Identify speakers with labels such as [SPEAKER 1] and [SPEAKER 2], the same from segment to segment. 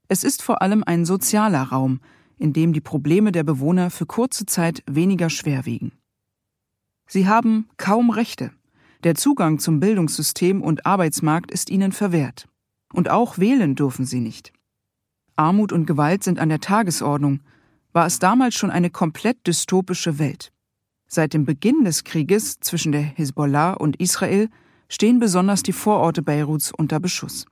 [SPEAKER 1] Es ist vor allem ein sozialer Raum, in dem die Probleme der Bewohner für kurze Zeit weniger schwer wiegen. Sie haben kaum Rechte. Der Zugang zum Bildungssystem und Arbeitsmarkt ist ihnen verwehrt. Und auch wählen dürfen sie nicht. Armut und Gewalt sind an der Tagesordnung. War es damals schon eine komplett dystopische Welt. Seit dem Beginn des Krieges zwischen der Hisbollah und Israel stehen besonders die Vororte Beiruts unter Beschuss.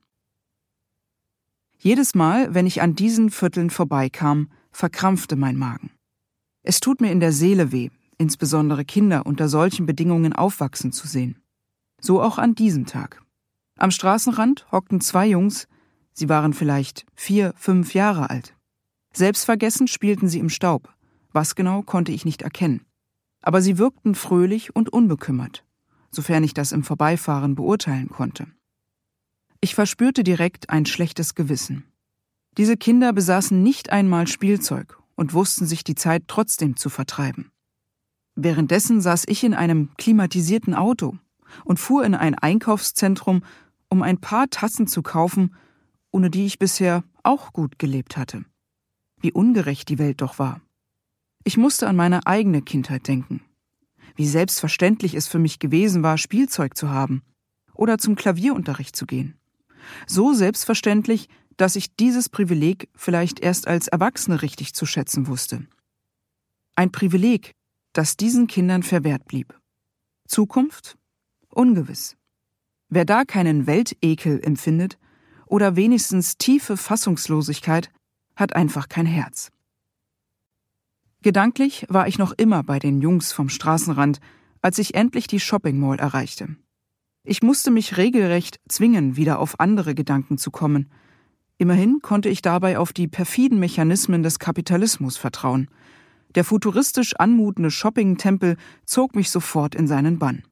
[SPEAKER 1] Jedes Mal, wenn ich an diesen Vierteln vorbeikam, verkrampfte mein Magen. Es tut mir in der Seele weh, insbesondere Kinder unter solchen Bedingungen aufwachsen zu sehen. So auch an diesem Tag. Am Straßenrand hockten 2 Jungs, sie waren vielleicht 4, 5 Jahre alt. Selbstvergessen spielten sie im Staub. Was genau, konnte ich nicht erkennen. Aber sie wirkten fröhlich und unbekümmert, sofern ich das im Vorbeifahren beurteilen konnte. Ich verspürte direkt ein schlechtes Gewissen. Diese Kinder besaßen nicht einmal Spielzeug und wussten sich die Zeit trotzdem zu vertreiben. Währenddessen saß ich in einem klimatisierten Auto und fuhr in ein Einkaufszentrum, um ein paar Tassen zu kaufen, ohne die ich bisher auch gut gelebt hatte. Wie ungerecht die Welt doch war. Ich musste an meine eigene Kindheit denken. Wie selbstverständlich es für mich gewesen war, Spielzeug zu haben oder zum Klavierunterricht zu gehen. So selbstverständlich, dass ich dieses Privileg vielleicht erst als Erwachsene richtig zu schätzen wusste. Ein Privileg, das diesen Kindern verwehrt blieb. Zukunft? Ungewiss. Wer da keinen Weltekel empfindet oder wenigstens tiefe Fassungslosigkeit, hat einfach kein Herz. Gedanklich war ich noch immer bei den Jungs vom Straßenrand, als ich endlich die Shopping Mall erreichte. Ich musste mich regelrecht zwingen, wieder auf andere Gedanken zu kommen. Immerhin konnte ich dabei auf die perfiden Mechanismen des Kapitalismus vertrauen. Der futuristisch anmutende Shopping-Tempel zog mich sofort in seinen Bann.